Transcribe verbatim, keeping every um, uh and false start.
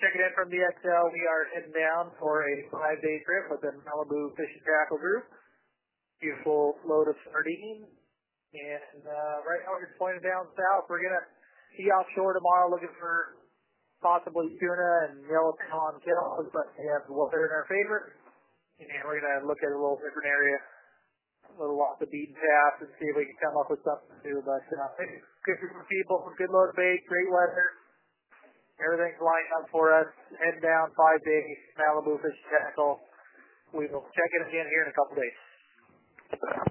checking in from the X L. We are heading down for a five-day trip with the Malibu Fishing Tackle Group. Beautiful load of sardines. And uh, right now we're just pointing down south. We're going to be offshore tomorrow looking for possibly tuna and yellowtail kills, but we have weather in our favor. And we're going to look at a little different area, a little off the beaten path, and see if we can come up with something to do. But uh, good group of people, good load of bait, great weather. Everything's lined up for us. Heading down five days, Malibu Fishing Tackle. We will check in again here in a couple days.